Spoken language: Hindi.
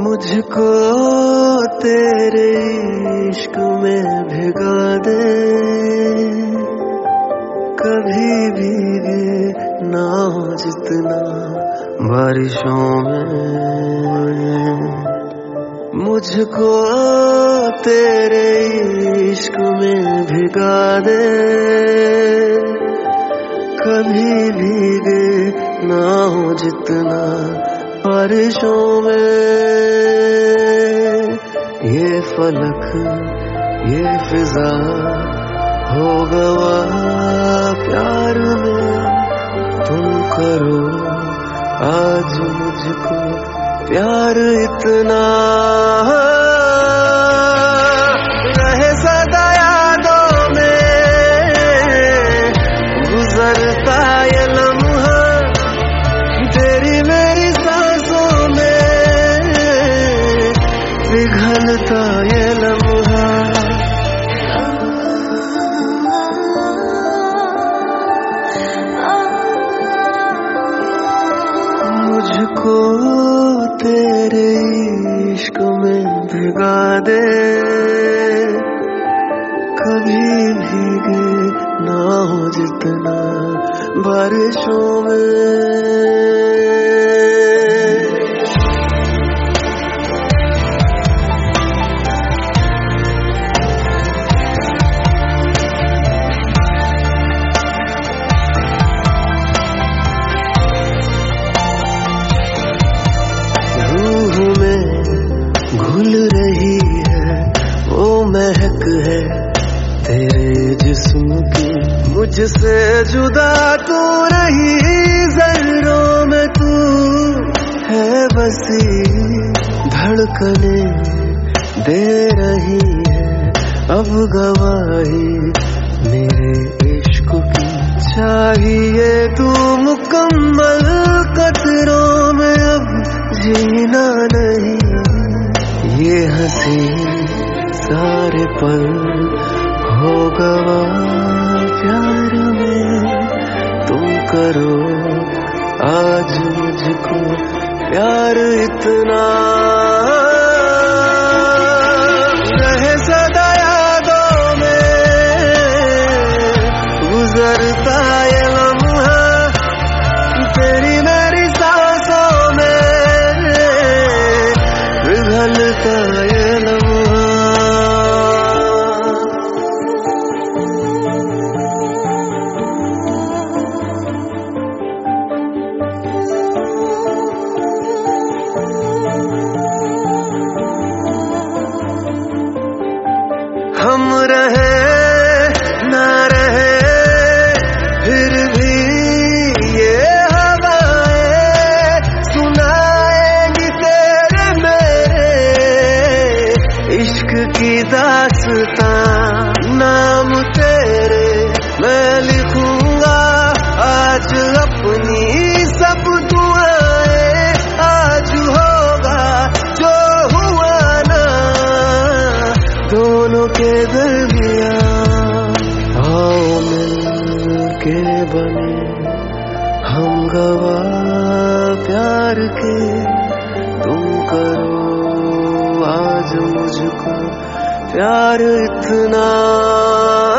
मुझको तेरे इश्क में भिगा दे, कभी भीगे ना हो जितना बारिशों में। मुझको तेरे इश्क में भिगा दे, कभी भीगे ना हो जितना बारिशों में। ये फलक ये फिजा हो गवा प्यार में, तुम करो आज मुझको प्यार इतना। रहे सदा यादों में गुजरता ये लम्हा, तेरी मेरी सांसों में पिघलता ये लम्हा। मुझको तेरे इश्क में भिगा दे, कभी भीगे ना हो जितना बारिशों में। घुल रही है वो महक है तेरे जिस्म की, मुझसे जुदा तू रही ज़र्रों में तू है बसी। धड़कने दे रही है अब गवाही मेरे इश्क की, चाहिए तू मुकम्मल कतरों में अब जीना नहीं। ये हंसी सारे पल हो गवा प्यार में, तुम करो आज मुझको प्यार इतना। रहे सदा यादों में गुजरता ये लम्हा, तेरी मेरी सांसों में पिघलता ये लम्हा। हम रहे ना रहे फिर भी ये हवाएं सुनाएंगी तेरे मेरे इश्क की दास्तां। नाम तेरे मैं लिखूंगा आज अपनी सब दुआएं, आज होगा जो हुआ ना दोनों के दरमियां। आओ मिल के बने हम गवाह प्यार के, तुम करो आज मुझको प्यार इतना।